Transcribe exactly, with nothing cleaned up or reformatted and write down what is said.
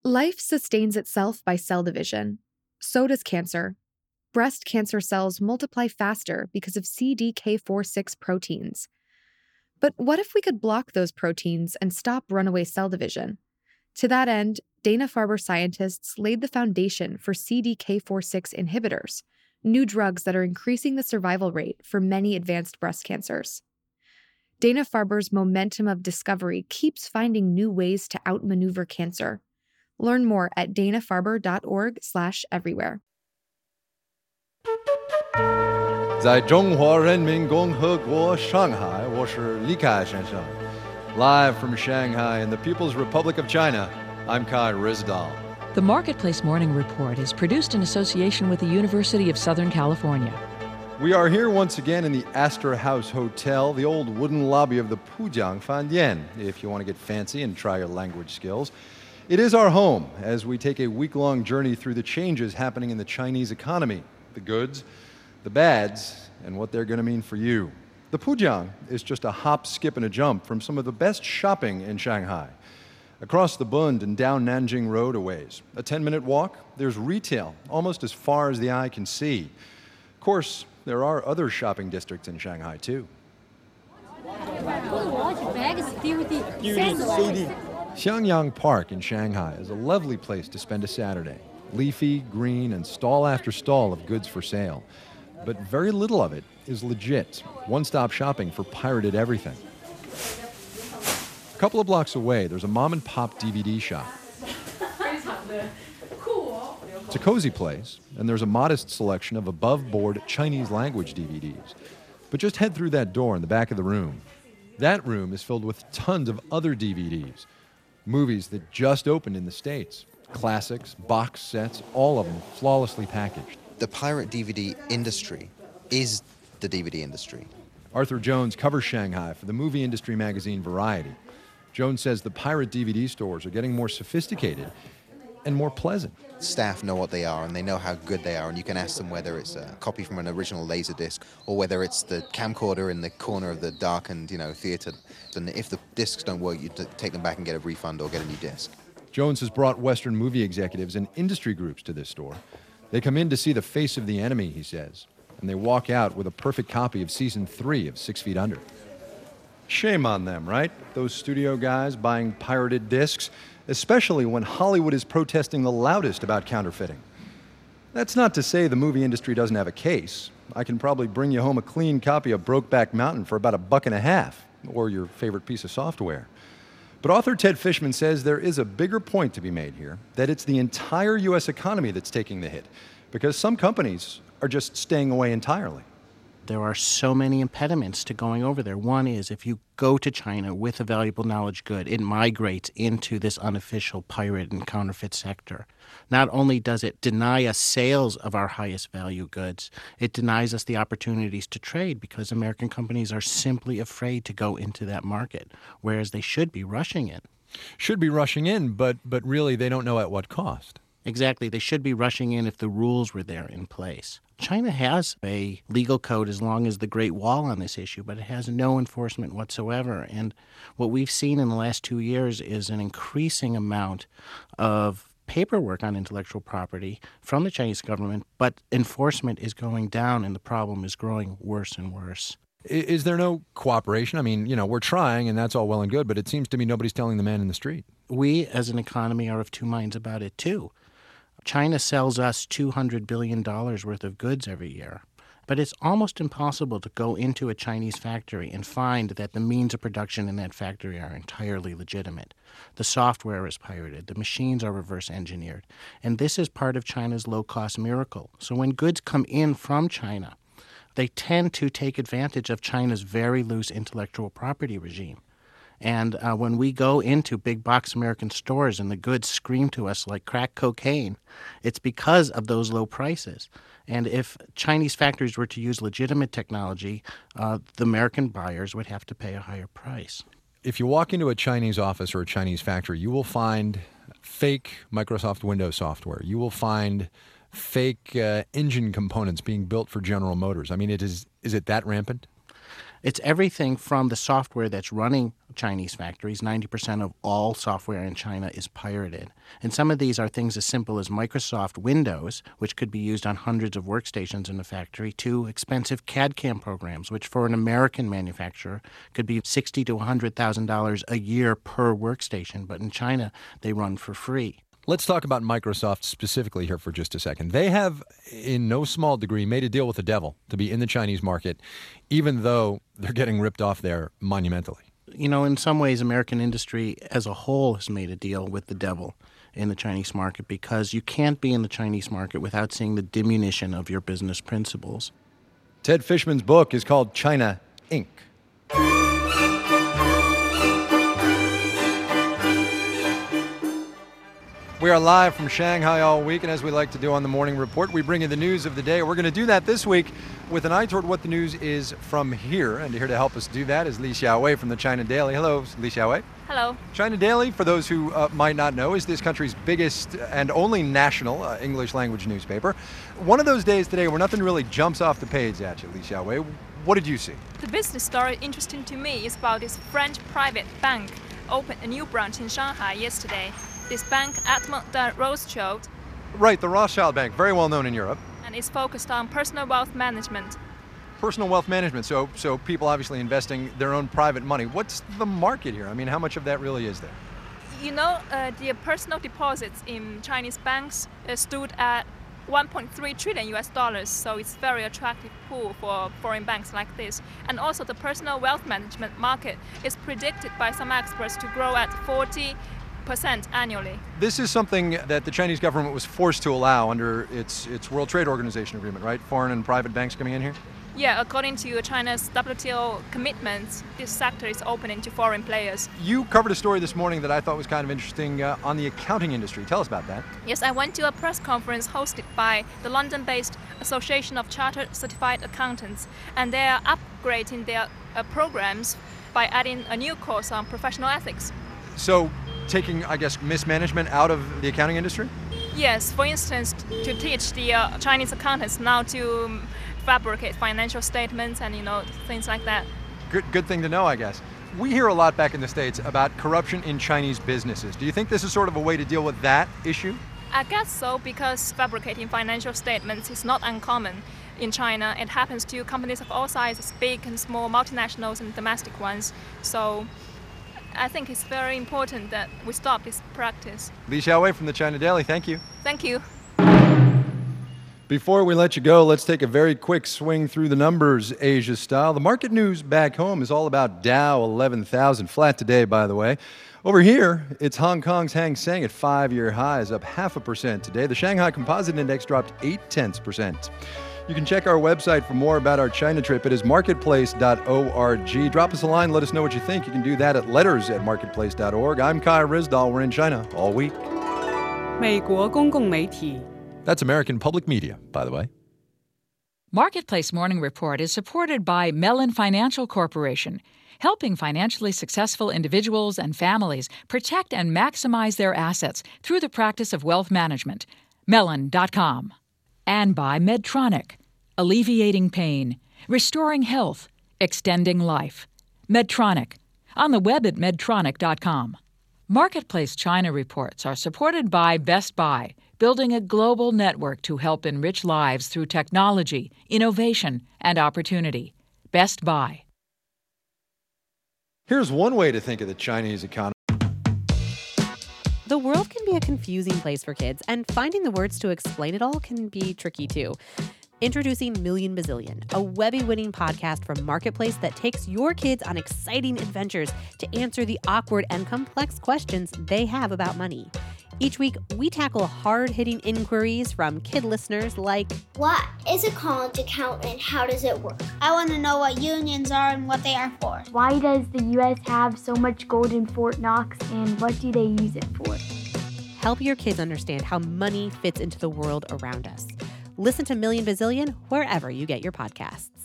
Life sustains itself by cell division. So does cancer. Breast cancer cells multiply faster because of C D K four six proteins. But what if we could block those proteins and stop runaway cell division? To that end, Dana-Farber scientists laid the foundation for C D K four six inhibitors, new drugs that are increasing the survival rate for many advanced breast cancers. Dana-Farber's momentum of discovery keeps finding new ways to outmaneuver cancer. Learn more at dana-farber.org slash everywhere. 在中华人民共和国上海，我是李凯先生。Live from Shanghai in the People's Republic of China, I'm Kai Rizdal. The Marketplace Morning Report is produced in association with the University of Southern California. We are here once again in the Astor House Hotel, the old wooden lobby of the Pujiang Fandian, if you want to get fancy and try your language skills. It is our home as we take a week-long journey through the changes happening in the Chinese economy, the goods, the bads, and what they're going to mean for you. The Pujiang is just a hop, skip, and a jump from some of the best shopping in Shanghai. Across the Bund and down Nanjing Road a ways, a ten-minute walk, there's retail almost as far as the eye can see. Of course, there are other shopping districts in Shanghai, too. Xiangyang Park in Shanghai is a lovely place to spend a Saturday. Leafy, green, and stall after stall of goods for sale. But very little of it is legit, one-stop shopping for pirated everything. A couple of blocks away, there's a mom-and-pop D V D shop. It's a cozy place, and there's a modest selection of above-board Chinese language D V Ds. But just head through that door in the back of the room. That room is filled with tons of other D V Ds. Movies that just opened in the States. Classics, box sets, all of them flawlessly packaged. The pirate D V D industry is the D V D industry. Arthur Jones covers Shanghai for the movie industry magazine Variety. Jones says the pirate D V D stores are getting more sophisticated and more pleasant. Staff know what they are and they know how good they are, and you can ask them whether it's a copy from an original Laserdisc or whether it's the camcorder in the corner of the darkened, you know, theater. And if the discs don't work, you take them back and get a refund or get a new disc. Jones has brought Western movie executives and industry groups to this store. They come in to see the face of the enemy, he says, and they walk out with a perfect copy of season three of Six Feet Under. Shame on them, right? Those studio guys buying pirated discs, especially when Hollywood is protesting the loudest about counterfeiting. That's not to say the movie industry doesn't have a case. I can probably bring you home a clean copy of Brokeback Mountain for about a buck and a half, or your favorite piece of software. But author Ted Fishman says there is a bigger point to be made here, that it's the entire U S economy that's taking the hit, because some companies are just staying away entirely. There are so many impediments to going over there. One is if you go to China with a valuable knowledge good, it migrates into this unofficial pirate and counterfeit sector. Not only does it deny us sales of our highest value goods, it denies us the opportunities to trade because American companies are simply afraid to go into that market, whereas they should be rushing in. Should be rushing in, but but really they don't know at what cost. Exactly. They should be rushing in if the rules were there in place. China has a legal code as long as the Great Wall on this issue, but it has no enforcement whatsoever. And what we've seen in the last two years is an increasing amount of paperwork on intellectual property from the Chinese government, but enforcement is going down and the problem is growing worse and worse. Is there no cooperation? I mean, you know, we're trying and that's all well and good, but it seems to me nobody's telling the man in the street. We as an economy are of two minds about it too. China sells us two hundred billion dollars worth of goods every year. But it's almost impossible to go into a Chinese factory and find that the means of production in that factory are entirely legitimate. The software is pirated. The machines are reverse engineered. And this is part of China's low-cost miracle. So when goods come in from China, they tend to take advantage of China's very loose intellectual property regime. And uh, when we go into big box American stores and the goods scream to us like crack cocaine, it's because of those low prices. And if Chinese factories were to use legitimate technology, uh, the American buyers would have to pay a higher price. If you walk into a Chinese office or a Chinese factory, you will find fake Microsoft Windows software. You will find fake uh, engine components being built for General Motors. I mean, it is is it that rampant? It's everything from the software that's running Chinese factories. ninety percent of all software in China is pirated. And some of these are things as simple as Microsoft Windows, which could be used on hundreds of workstations in the factory, to expensive C A D C A M programs, which for an American manufacturer could be sixty thousand to one hundred thousand dollars a year per workstation. But in China, they run for free. Let's talk about Microsoft specifically here for just a second. They have, in no small degree, made a deal with the devil to be in the Chinese market, even though they're getting ripped off there monumentally. You know, in some ways, American industry as a whole has made a deal with the devil in the Chinese market, because you can't be in the Chinese market without seeing the diminution of your business principles. Ted Fishman's book is called China, Incorporated. We are live from Shanghai all week, and as we like to do on the Morning Report, we bring you the news of the day. We're going to do that this week with an eye toward what the news is from here. And here to help us do that is Li Xiaowei from the China Daily. Hello, Li Xiaowei. Hello. China Daily, for those who uh, might not know, is this country's biggest and only national uh, English language newspaper. One of those days today where nothing really jumps off the page at you, Li Xiaowei. What did you see? The business story interesting to me is about this French private bank opened a new branch in Shanghai yesterday. This bank, Edmond de Rothschild. Right, the Rothschild Bank, very well known in Europe. And is focused on personal wealth management. Personal wealth management, so so people obviously investing their own private money. What's the market here? I mean, how much of that really is there? You know, uh, the personal deposits in Chinese banks uh, stood at one point three trillion U S dollars, so it's very attractive pool for foreign banks like this. And also the personal wealth management market is predicted by some experts to grow at forty percent annually. This is something that the Chinese government was forced to allow under its its World Trade Organization agreement, right? Foreign and private banks coming in here? Yeah, according to China's W T O commitments, this sector is opening to foreign players. You covered a story this morning that I thought was kind of interesting uh, on the accounting industry. Tell us about that. Yes, I went to a press conference hosted by the London-based Association of Chartered Certified Accountants, and they are upgrading their uh, programs by adding a new course on professional ethics. So, taking, I guess, mismanagement out of the accounting industry? Yes, for instance, to teach the uh, Chinese accountants now to um, fabricate financial statements and, you know, things like that. Good, good thing to know, I guess. We hear a lot back in the States about corruption in Chinese businesses. Do you think this is sort of a way to deal with that issue? I guess so, because fabricating financial statements is not uncommon in China. It happens to companies of all sizes, big and small, multinationals and domestic ones. So I think it's very important that we stop this practice. Li Xiaowei from the China Daily, thank you. Thank you. Before we let you go, let's take a very quick swing through the numbers, Asia style. The market news back home is all about Dow, eleven thousand, flat today, by the way. Over here, it's Hong Kong's Hang Seng at five-year highs, up half a percent today. The Shanghai Composite Index dropped eight tenths percent. You can check our website for more about our China trip. It is marketplace dot org. Drop us a line. Let us know what you think. You can do that at letters at marketplace dot org. I'm Kai Rizdal. We're in China all week. 美国公共媒体 That's American Public Media, by the way. Marketplace Morning Report is supported by Mellon Financial Corporation, helping financially successful individuals and families protect and maximize their assets through the practice of wealth management. Mellon dot com. And by Medtronic, alleviating pain, restoring health, extending life. Medtronic, on the web at medtronic dot com. Marketplace China reports are supported by Best Buy, building a global network to help enrich lives through technology, innovation, and opportunity. Best Buy. Here's one way to think of the Chinese economy. The world can be a confusing place for kids, and finding the words to explain it all can be tricky too. Introducing Million Bazillion, a Webby-winning podcast from Marketplace that takes your kids on exciting adventures to answer the awkward and complex questions they have about money. Each week, we tackle hard-hitting inquiries from kid listeners like, what is a college account and how does it work? I want to know what unions are and what they are for. Why does the U S have so much gold in Fort Knox and what do they use it for? Help your kids understand how money fits into the world around us. Listen to Million Bazillion wherever you get your podcasts.